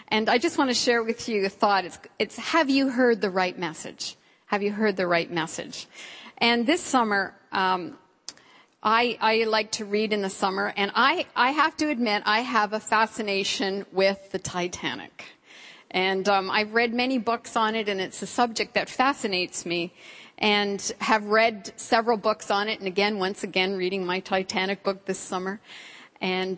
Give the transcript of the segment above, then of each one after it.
And I just want to share with you a thought. It's have you heard the right message? Have you heard the right message? And this summer, I like to read in the summer, and I have to admit I have a fascination with the Titanic. And I've read many books on it, and it's a subject that fascinates me, and have read several books on it, and once again, reading my Titanic book this summer. And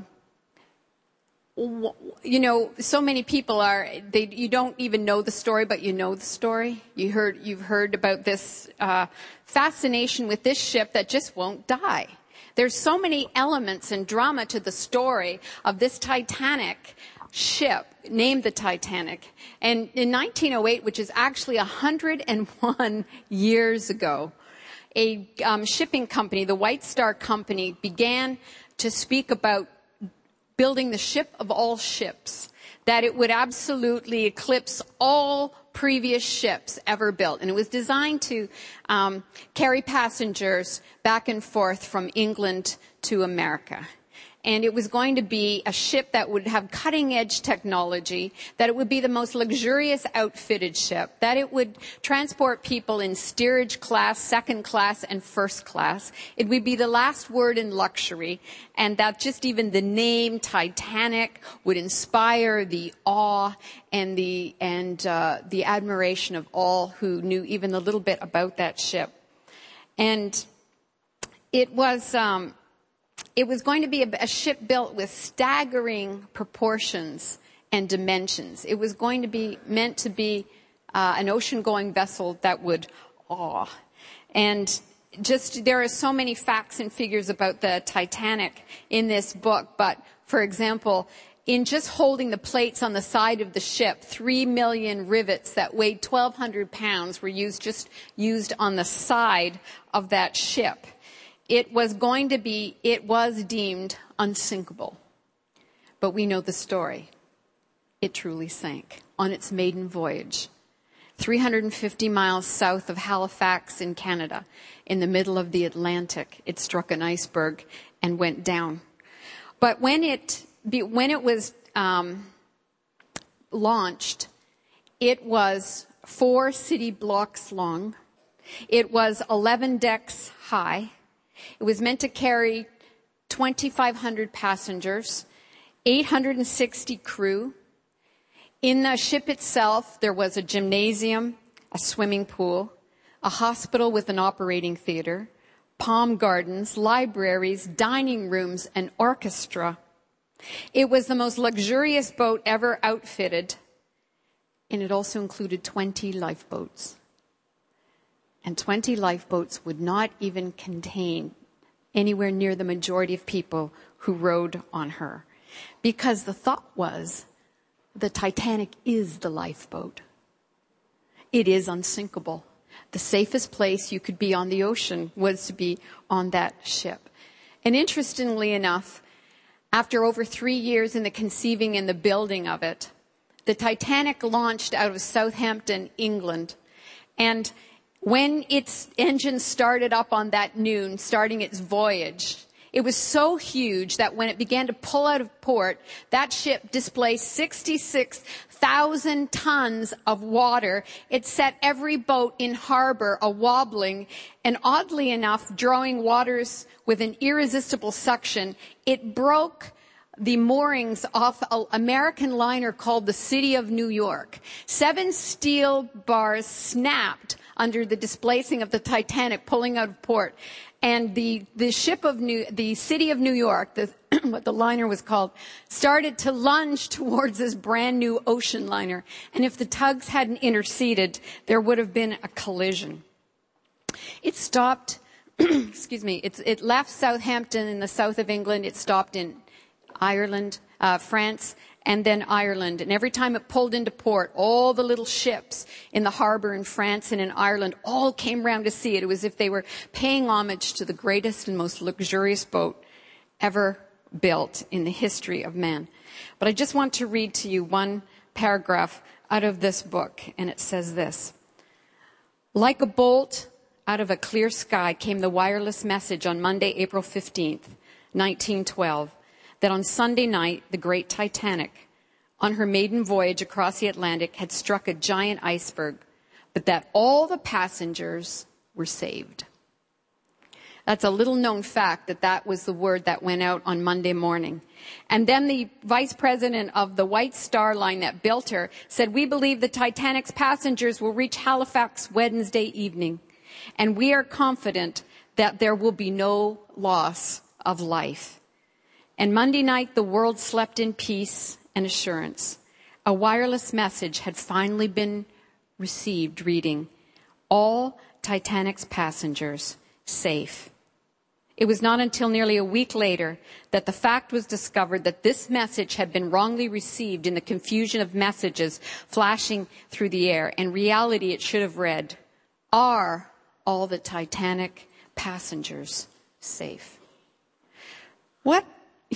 you know, so many people you don't even know the story, but you know the story. You've heard about this fascination with this ship that just won't die. There's so many elements and drama to the story of this Titanic ship named the Titanic. And in 1908, which is actually 101 years ago, a shipping company, the White Star Company, began to speak about building the ship of all ships, that it would absolutely eclipse all previous ships ever built. And it was designed to carry passengers back and forth from England to America. And it was going to be a ship that would have cutting-edge technology, that it would be the most luxurious outfitted ship, that it would transport people in steerage class, second class, and first class. It would be the last word in luxury, and that just even the name Titanic would inspire the awe and the admiration of all who knew even a little bit about that ship. And it was going to be a ship built with staggering proportions and dimensions. It was going to be meant to be an ocean-going vessel that would awe. And just there are so many facts and figures about the Titanic in this book. But, for example, in just holding the plates on the side of the ship, 3 million rivets that weighed 1,200 pounds were used on the side of that ship. It was deemed unsinkable. But we know the story. It truly sank on its maiden voyage. 350 miles south of Halifax in Canada, in the middle of the Atlantic, it struck an iceberg and went down. But when it was launched, it was 4 city blocks long. It was 11 decks high. It was meant to carry 2,500 passengers, 860 crew. In the ship itself, there was a gymnasium, a swimming pool, a hospital with an operating theater, palm gardens, libraries, dining rooms, and orchestra. It was the most luxurious boat ever outfitted, and it also included 20 lifeboats. And 20 lifeboats would not even contain anywhere near the majority of people who rode on her. Because the thought was, the Titanic is the lifeboat. It is unsinkable. The safest place you could be on the ocean was to be on that ship. And interestingly enough, after over 3 years in the conceiving and the building of it, the Titanic launched out of Southampton, England. And when its engine started up on that noon, starting its voyage, it was so huge that when it began to pull out of port, that ship displaced 66,000 tons of water. It set every boat in harbor a-wobbling, and oddly enough, drawing waters with an irresistible suction, it broke the moorings off an American liner called the City of New York. 7 steel bars snapped under the displacing of the Titanic pulling out of port. And the City of New York, what the liner was called, started to lunge towards this brand new ocean liner. And if the tugs hadn't interceded, there would have been a collision. It stopped, it left Southampton in the south of England. It stopped in Ireland, France, and then Ireland. And every time it pulled into port, all the little ships in the harbor in France and in Ireland all came round to see it. It was as if they were paying homage to the greatest and most luxurious boat ever built in the history of man. But I just want to read to you one paragraph out of this book, and it says this. Like a bolt out of a clear sky came the wireless message on Monday, April 15th, 1912, that on Sunday night, the great Titanic, on her maiden voyage across the Atlantic had struck a giant iceberg, but that all the passengers were saved. That's a little known fact that was the word that went out on Monday morning. And then the vice president of the White Star Line that built her said, "We believe the Titanic's passengers will reach Halifax Wednesday evening, and we are confident that there will be no loss of life." And Monday night, the world slept in peace and assurance. A wireless message had finally been received reading, "All Titanic's passengers safe." It was not until nearly a week later that the fact was discovered that this message had been wrongly received in the confusion of messages flashing through the air. In reality, it should have read, "Are all the Titanic passengers safe?" What,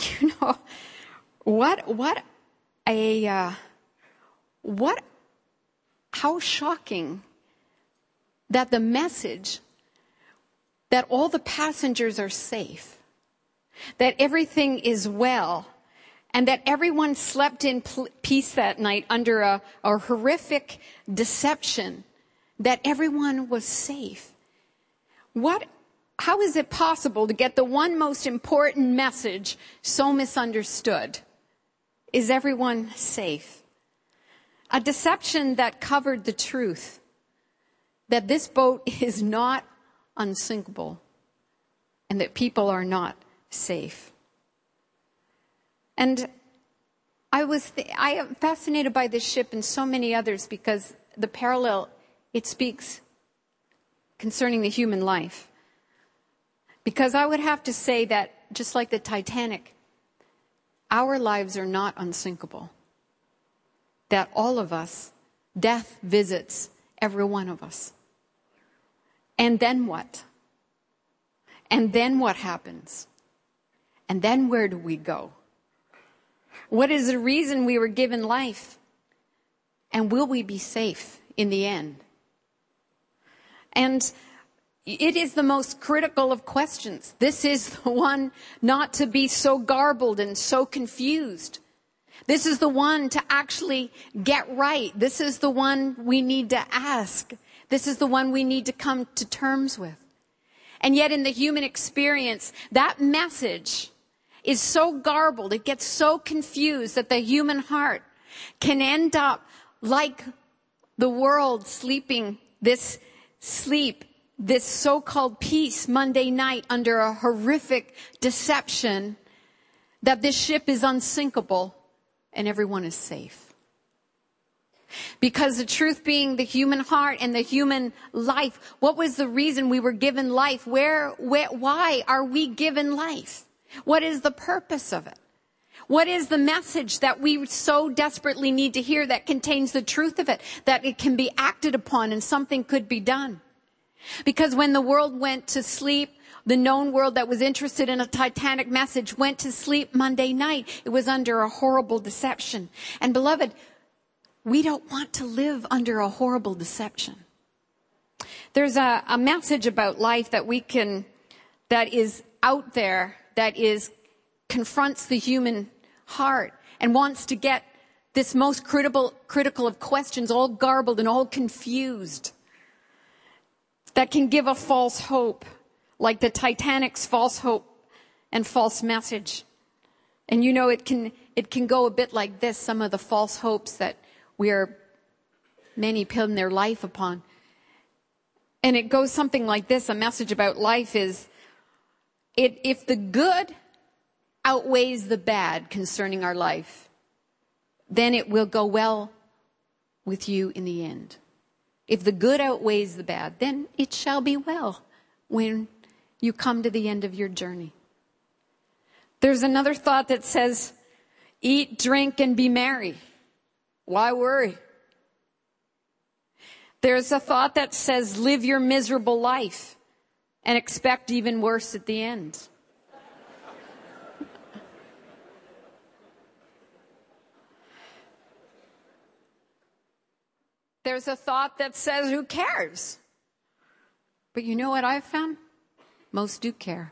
how shocking that the message that all the passengers are safe, that everything is well, and that everyone slept in peace that night under a horrific deception, that everyone was safe. How is it possible to get the one most important message so misunderstood? Is everyone safe? A deception that covered the truth, that this boat is not unsinkable, and that people are not safe. And I am fascinated by this ship and so many others because the parallel it speaks concerning the human life. Because I would have to say that just like the Titanic, our lives are not unsinkable. That all of us, death visits every one of us. And then what? And then what happens? And then where do we go? What is the reason we were given life? And will we be safe in the end? And it is the most critical of questions. This is the one not to be so garbled and so confused. This is the one to actually get right. This is the one we need to ask. This is the one we need to come to terms with. And yet in the human experience, that message is so garbled, it gets so confused that the human heart can end up like the world sleeping this sleep, this so-called peace Monday night under a horrific deception that this ship is unsinkable and everyone is safe. Because the truth being the human heart and the human life, what was the reason we were given life? Why are we given life? What is the purpose of it? What is the message that we so desperately need to hear that contains the truth of it, that it can be acted upon and something could be done? Because when the world went to sleep, the known world that was interested in a Titanic message went to sleep Monday night. It was under a horrible deception. And beloved, we don't want to live under a horrible deception. There's a message about life that that is out there, that confronts the human heart and wants to get this most critical of questions all garbled and all confused. That can give a false hope, like the Titanic's false hope and false message. And it can go a bit like this, some of the false hopes that many pin their life upon. And it goes something like this. A message about life is, if the good outweighs the bad concerning our life, then it will go well with you in the end. If the good outweighs the bad, then it shall be well when you come to the end of your journey. There's another thought that says, eat, drink, and be merry. Why worry? There's a thought that says, live your miserable life and expect even worse at the end. There's a thought that says, who cares? But you know what I've found? Most do care.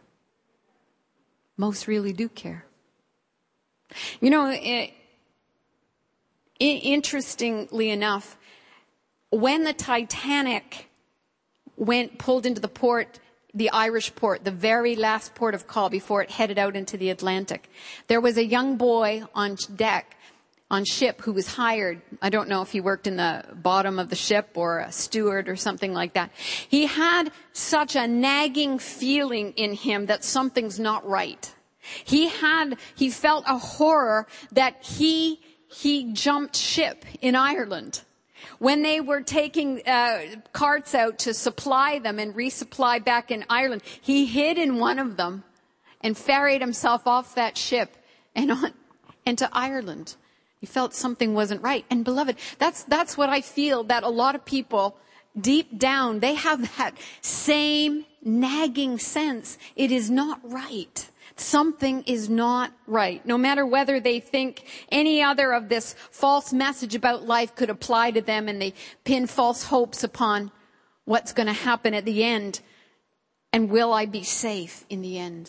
Most really do care. Interestingly enough, when the Titanic pulled into the port, the Irish port, the very last port of call before it headed out into the Atlantic, there was a young boy on deck, on ship, who was hired. I don't know if he worked in the bottom of the ship or a steward or something like that. He had such a nagging feeling in him that something's not right. He felt a horror that he jumped ship in Ireland. When they were taking carts out to supply them and resupply back in Ireland, he hid in one of them and ferried himself off that ship and on into Ireland. He felt something wasn't right. And beloved, that's what I feel, that a lot of people deep down, they have that same nagging sense. It is not right. Something is not right. No matter whether they think any other of this false message about life could apply to them, and they pin false hopes upon what's going to happen at the end, and will I be safe in the end?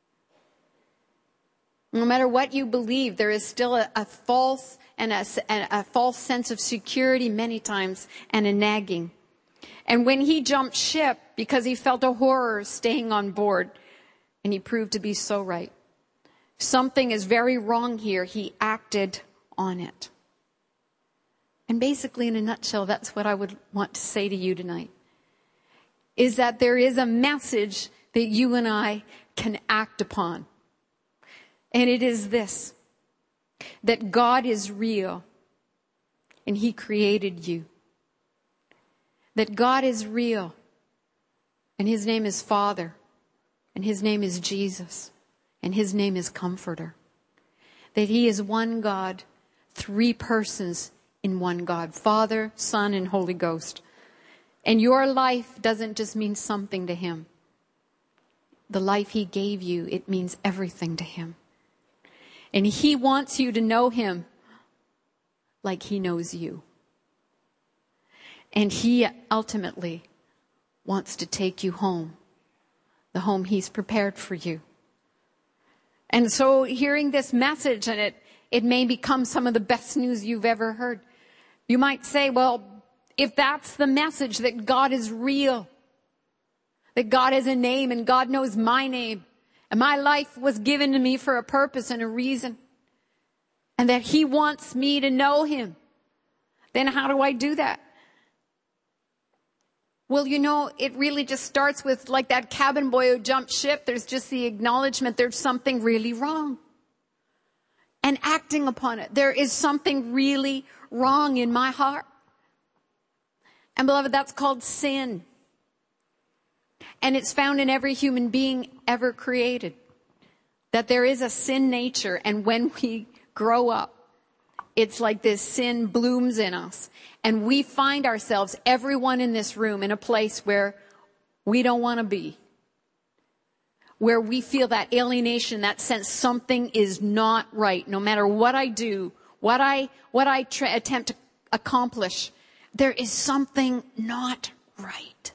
No matter what you believe, there is still a false sense of security many times, and a nagging. And when he jumped ship because he felt a horror staying on board, and he proved to be so right. Something is very wrong here. He acted on it. And basically, in a nutshell, that's what I would want to say to you tonight. Is that there is a message that you and I can act upon. And it is this. That God is real. And He created you. That God is real. And His name is Father. And His name is Jesus. And His name is Comforter. That He is one God, three persons in one God. Father, Son, and Holy Ghost. And your life doesn't just mean something to Him. The life He gave you, it means everything to Him. And He wants you to know Him like He knows you. And He ultimately wants to take you home. The home He's prepared for you. And so hearing this message, and it may become some of the best news you've ever heard. You might say, well, if that's the message, that God is real, that God has a name and God knows my name, and my life was given to me for a purpose and a reason, and that He wants me to know Him, then how do I do that? Well, it really just starts with like that cabin boy who jumped ship. There's just the acknowledgement there's something really wrong. And acting upon it. There is something really wrong in my heart. And beloved, that's called sin. And it's found in every human being ever created. That there is a sin nature. And when we grow up, it's like this sin blooms in us. And we find ourselves, everyone in this room, in a place where we don't want to be. Where we feel that alienation, that sense something is not right. No matter what I do, what I attempt to accomplish, there is something not right.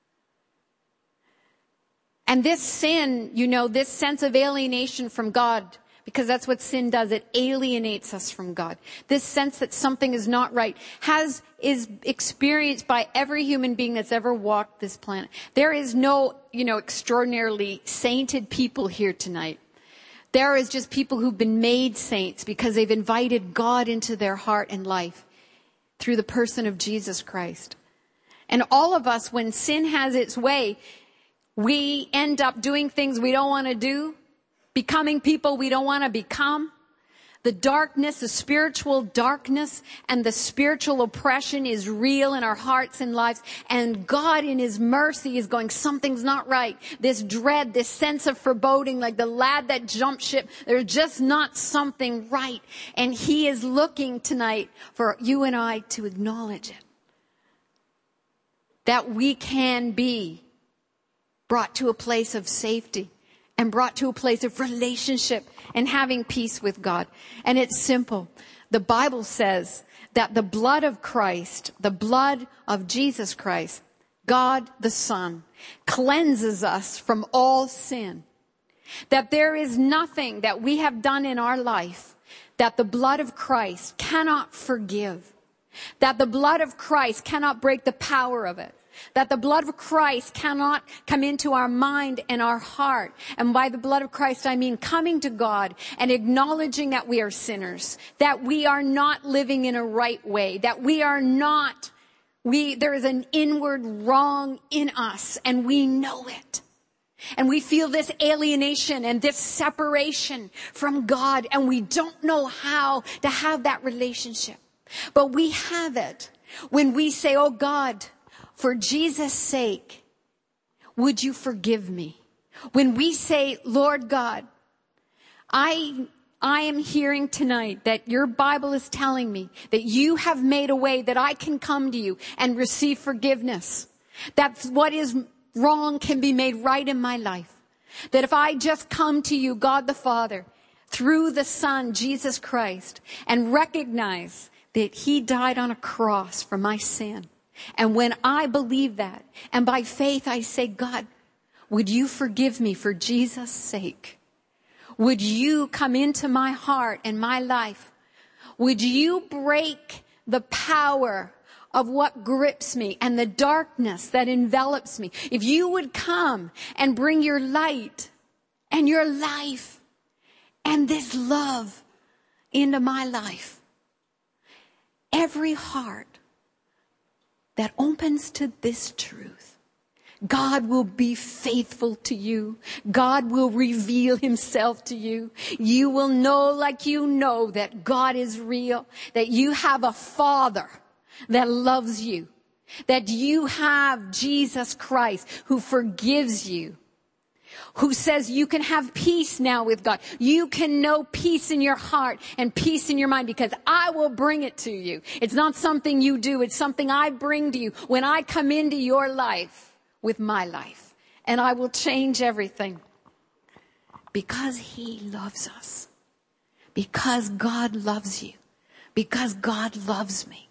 And this sin, this sense of alienation from God, because that's what sin does. It alienates us from God. This sense that something is not right is experienced by every human being that's ever walked this planet. There is no, extraordinarily sainted people here tonight. There is just people who've been made saints because they've invited God into their heart and life through the person of Jesus Christ. And all of us, when sin has its way, we end up doing things we don't want to do. Becoming people we don't want to become. The darkness, the spiritual darkness and the spiritual oppression is real in our hearts and lives. And God in His mercy is going, something's not right. This dread, this sense of foreboding, like the lad that jumped ship, there's just not something right. And He is looking tonight for you and I to acknowledge it. That we can be brought to a place of safety. And brought to a place of relationship and having peace with God. And it's simple. The Bible says that the blood of Christ, the blood of Jesus Christ, God the Son, cleanses us from all sin. That there is nothing that we have done in our life that the blood of Christ cannot forgive, that the blood of Christ cannot break the power of it, that the blood of Christ cannot come into our mind and our heart. And by the blood of Christ, I mean coming to God and acknowledging that we are sinners, that we are not living in a right way, that there is an inward wrong in us, and we know it. And we feel this alienation and this separation from God, and we don't know how to have that relationship. But we have it when we say, oh God, for Jesus' sake, would you forgive me? When we say, Lord God, I am hearing tonight that your Bible is telling me that you have made a way that I can come to you and receive forgiveness. That what is wrong can be made right in my life. That if I just come to you, God the Father, through the Son, Jesus Christ, and recognize that he died on a cross for my sin. And when I believe that, and by faith I say, God, would you forgive me for Jesus' sake? Would you come into my heart and my life? Would you break the power of what grips me and the darkness that envelops me? If you would come and bring your light and your life and this love into my life. Every heart that opens to this truth, God will be faithful to you. God will reveal himself to you. You will know, like you know, that God is real, that you have a Father that loves you, that you have Jesus Christ who forgives you, who says you can have peace now with God. You can know peace in your heart and peace in your mind because I will bring it to you. It's not something you do. It's something I bring to you when I come into your life with my life. And I will change everything because he loves us. Because God loves you. Because God loves me.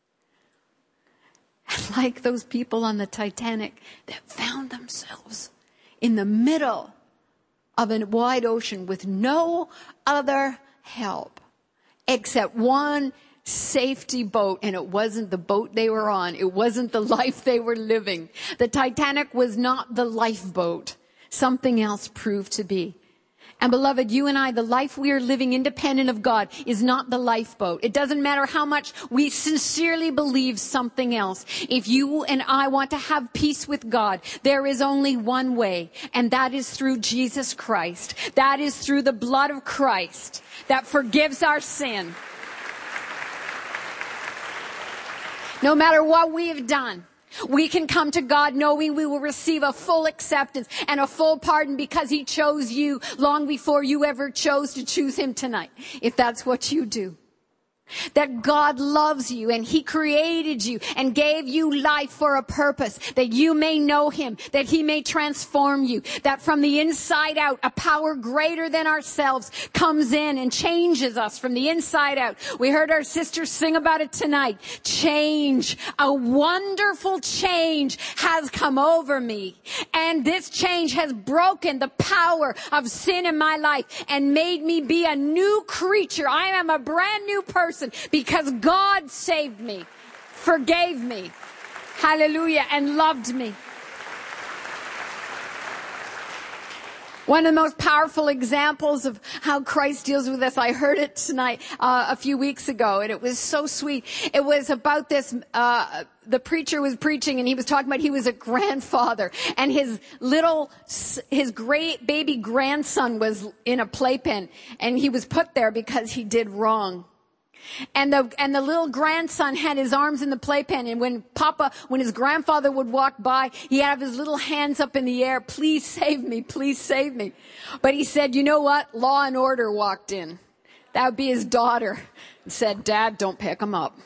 And like those people on the Titanic that found themselves in the middle of a wide ocean with no other help except one safety boat, and it wasn't the boat they were on. It wasn't the life they were living. The Titanic was not the lifeboat. Something else proved to be. And beloved, you and I, the life we are living independent of God is not the lifeboat. It doesn't matter how much we sincerely believe something else. If you and I want to have peace with God, there is only one way, and that is through Jesus Christ. That is through the blood of Christ that forgives our sin. No matter what we have done, we can come to God knowing we will receive a full acceptance and a full pardon because he chose you long before you ever chose to choose him tonight, if that's what you do. That God loves you and he created you and gave you life for a purpose, that you may know him, that he may transform you, that from the inside out, a power greater than ourselves comes in and changes us from the inside out. We heard our sisters sing about it tonight. Change, a wonderful change has come over me. And this change has broken the power of sin in my life and made me be a new creature. I am a brand new person. Because God saved me, forgave me, hallelujah, and loved me. One of the most powerful examples of how Christ deals with us, I heard it tonight, a few weeks ago, and it was so sweet. It was about this, the preacher was preaching and he was talking about he was a grandfather and his great baby grandson was in a playpen and he was put there because he did wrong. And the little grandson had his arms in the playpen, and when his grandfather would walk by, he'd have his little hands up in the air, please save me, please save me. But he said, you know what? Law and Order walked in. That would be his daughter. And said, Dad, don't pick him up.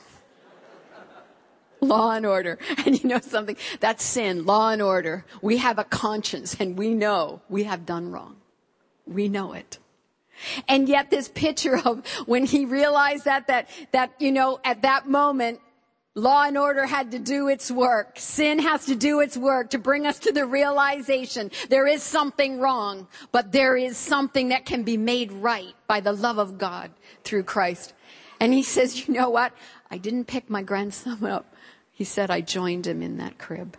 Law and order. And you know something? That's sin. Law and order. We have a conscience and we know we have done wrong. We know it. And yet this picture of when he realized that, you know, at that moment, Law and order had to do its work. Sin has to do its work to bring us to the realization there is something wrong, but there is something that can be made right by the love of God through Christ. And he says, you know what? I didn't pick my grandson up. He said, I joined him in that crib.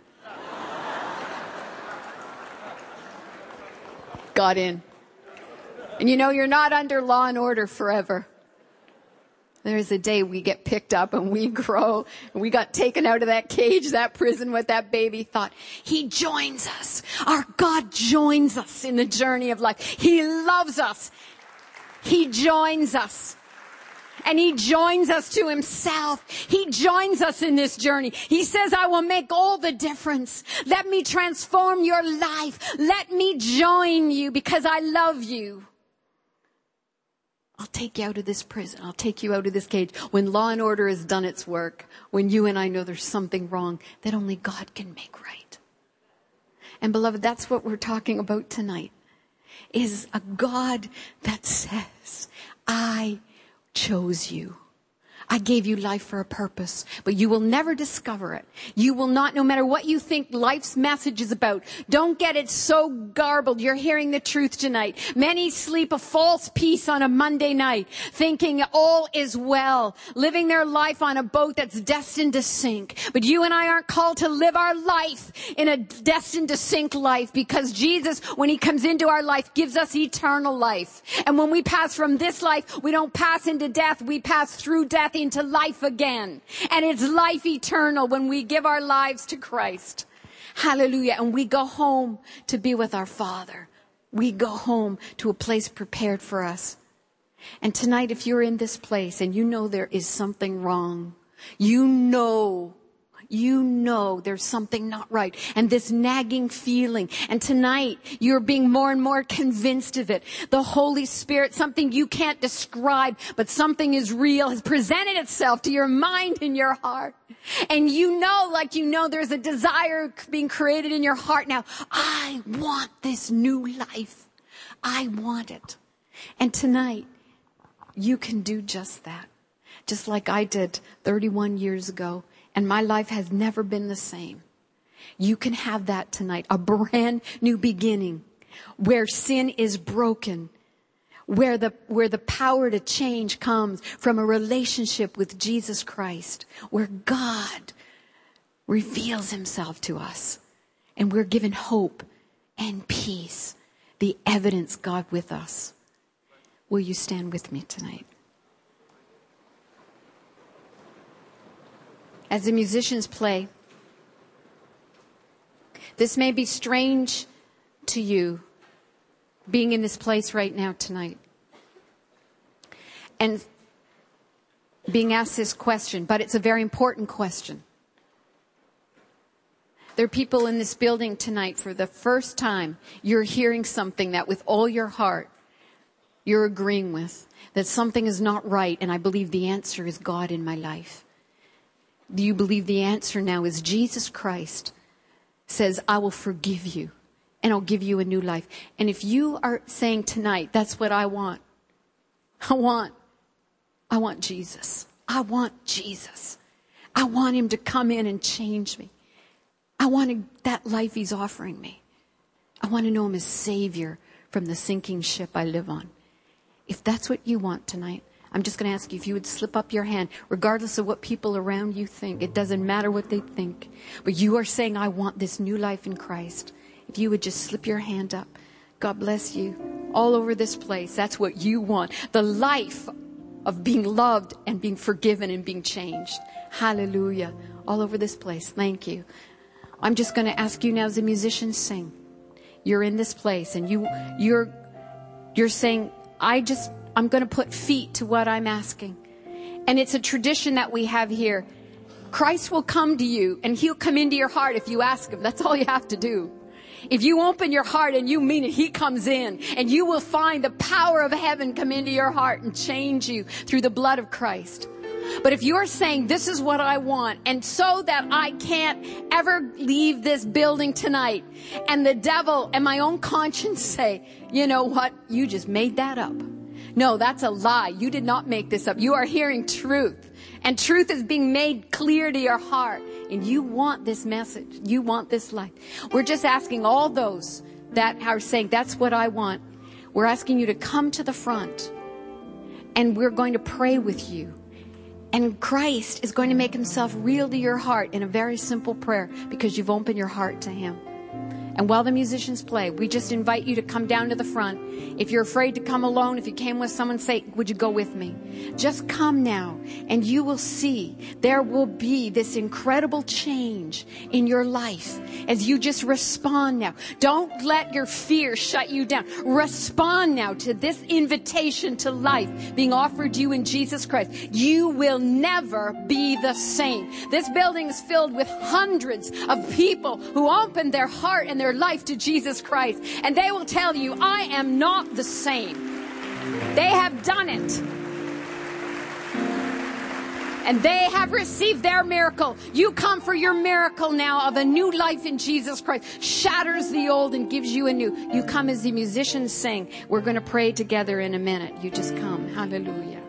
Got in. And you know, you're not under law and order forever. There's a day we get picked up and we grow. And we got taken out of that cage, that prison with that baby thought. He joins us. Our God joins us in the journey of life. He loves us. He joins us. And he joins us to himself. He joins us in this journey. He says, I will make all the difference. Let me transform your life. Let me join you because I love you. I'll take you out of this prison. I'll take you out of this cage. When law and order has done its work, when you and I know there's something wrong that only God can make right. And beloved, that's what we're talking about tonight, is a God that says, I chose you. I gave you life for a purpose, but you will never discover it. You will not, no matter what you think life's message is about. Don't get it so garbled. You're hearing the truth tonight. Many sleep a false peace on a Monday night, thinking all is well, living their life on a boat that's destined to sink. But you and I aren't called to live our life in a destined to sink life, because Jesus, when he comes into our life, gives us eternal life. And when we pass from this life, we don't pass into death, we pass through death into life again. And it's life eternal when we give our lives to Christ. Hallelujah. And we go home to be with our Father. We go home to a place prepared for us. And tonight, if you're in this place and you know there is something wrong, you know there's something not right, and this nagging feeling, and tonight you're being more and more convinced of it. The Holy Spirit, something you can't describe, but something is real, has presented itself to your mind and your heart. And you know, there's a desire being created in your heart now. I want this new life. I want it. And tonight, you can do just that. Just like I did 31 years ago. And my life has never been the same. You can have that tonight. A brand new beginning where sin is broken. Where the power to change comes from a relationship with Jesus Christ. Where God reveals himself to us. And we're given hope and peace. The evidence God with us. Will you stand with me tonight? As the musicians play, this may be strange to you, being in this place right now tonight, and being asked this question, but it's a very important question. There are people in this building tonight, for the first time, you're hearing something that with all your heart, you're agreeing with, that something is not right, and I believe the answer is God in my life. Do you believe the answer now is Jesus Christ says, I will forgive you and I'll give you a new life. And if you are saying tonight, that's what I want. I want Jesus. I want Jesus. I want him to come in and change me. I want that life he's offering me. I want to know him as Savior from the sinking ship I live on. If that's what you want tonight, I'm just going to ask you if you would slip up your hand, regardless of what people around you think. It doesn't matter what they think. But you are saying, I want this new life in Christ. If you would just slip your hand up. God bless you. All over this place, that's what you want. The life of being loved and being forgiven and being changed. Hallelujah. All over this place. Thank you. I'm just going to ask you now as the musicians sing. You're in this place and you're saying, I'm going to put feet to what I'm asking. And it's a tradition that we have here. Christ will come to you and he'll come into your heart if you ask him. That's all you have to do. If you open your heart and you mean it, he comes in and you will find the power of heaven come into your heart and change you through the blood of Christ. But if you're saying, this is what I want, and so that I can't ever leave this building tonight, and the devil and my own conscience say, you know what, you just made that up. No, that's a lie. You did not make this up. You are hearing truth. And truth is being made clear to your heart. And you want this message. You want this life. We're just asking all those that are saying, that's what I want. We're asking you to come to the front. And we're going to pray with you. And Christ is going to make himself real to your heart in a very simple prayer because you've opened your heart to him. And while the musicians play, we just invite you to come down to the front. If you're afraid to come alone, if you came with someone, say, would you go with me? Just come now and you will see there will be this incredible change in your life as you just respond now. Don't let your fear shut you down. Respond now to this invitation to life being offered you in Jesus Christ. You will never be the same. This building is filled with hundreds of people who opened their heart and their life to Jesus Christ. And they will tell you, I am not the same. They have done it. And they have received their miracle. You come for your miracle now of a new life in Jesus Christ. Shatters the old and gives you a new. You come as the musicians sing. We're going to pray together in a minute. You just come. Hallelujah.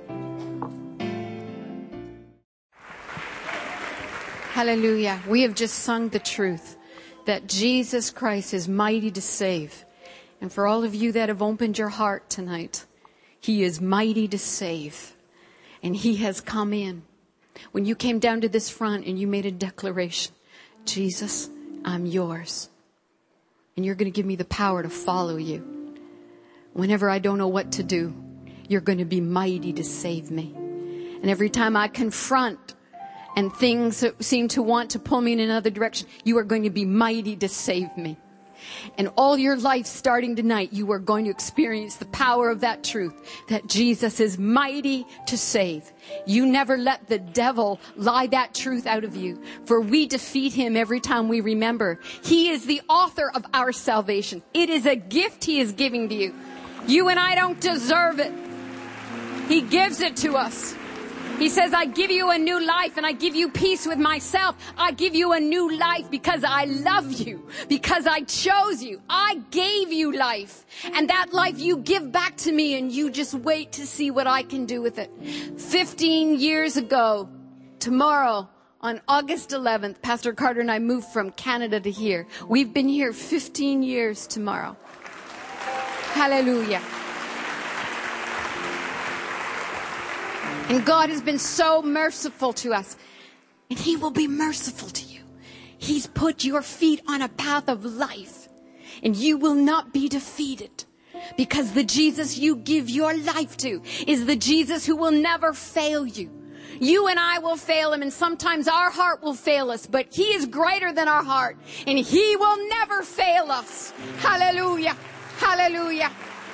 Hallelujah. We have just sung the truth that Jesus Christ is mighty to save. And for all of you that have opened your heart tonight, he is mighty to save. And he has come in. When you came down to this front and you made a declaration, Jesus, I'm yours. And you're going to give me the power to follow you. Whenever I don't know what to do, you're going to be mighty to save me. And every time I confront and things seem to want to pull me in another direction, you are going to be mighty to save me. And all your life starting tonight, you are going to experience the power of that truth, that Jesus is mighty to save. You never let the devil lie that truth out of you, for we defeat him every time we remember. He is the author of our salvation. It is a gift he is giving to you. You and I don't deserve it. He gives it to us. He says, I give you a new life and I give you peace with myself. I give you a new life because I love you, because I chose you. I gave you life, and that life you give back to me, and you just wait to see what I can do with it. 15 years ago, tomorrow, on August 11th, Pastor Carter and I moved from Canada to here. We've been here 15 years tomorrow. Hallelujah. And God has been so merciful to us. And he will be merciful to you. He's put your feet on a path of life. And you will not be defeated. Because the Jesus you give your life to is the Jesus who will never fail you. You and I will fail him, and sometimes our heart will fail us. But he is greater than our heart. And he will never fail us. Hallelujah. Hallelujah.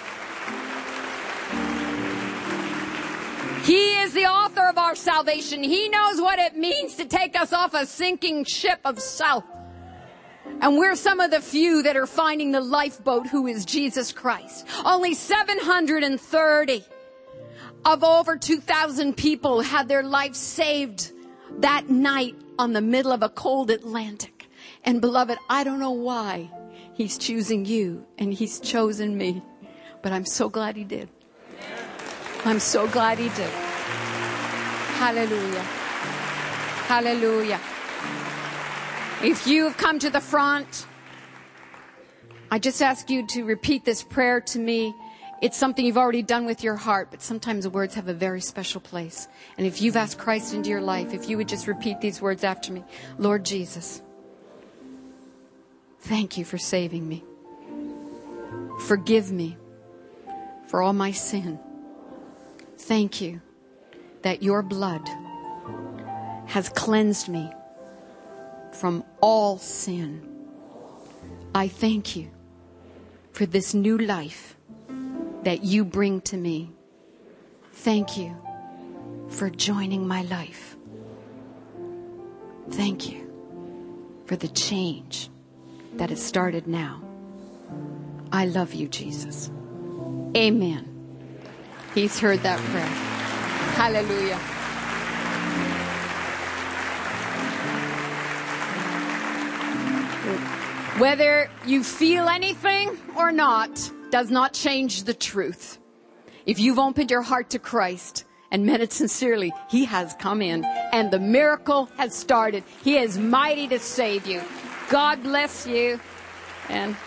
He is the author of our salvation. He knows what it means to take us off a sinking ship of self. And we're some of the few that are finding the lifeboat, who is Jesus Christ. Only 730 of over 2,000 people had their life saved that night on the middle of a cold Atlantic. And beloved, I don't know why he's choosing you and he's chosen me, but I'm so glad he did. I'm so glad he did. Hallelujah. Hallelujah. If you have come to the front, I just ask you to repeat this prayer to me. It's something you've already done with your heart, but sometimes the words have a very special place. And if you've asked Christ into your life, if you would just repeat these words after me. Lord Jesus, thank you for saving me. Forgive me for all my sin. Thank you that your blood has cleansed me from all sin. I thank you for this new life that you bring to me. Thank you for joining my life. Thank you for the change that has started now. I love you, Jesus. Amen. He's heard that prayer. Hallelujah. Whether you feel anything or not does not change the truth. If you've opened your heart to Christ and meant it sincerely, He has come in and the miracle has started. He is mighty to save you. God bless you. And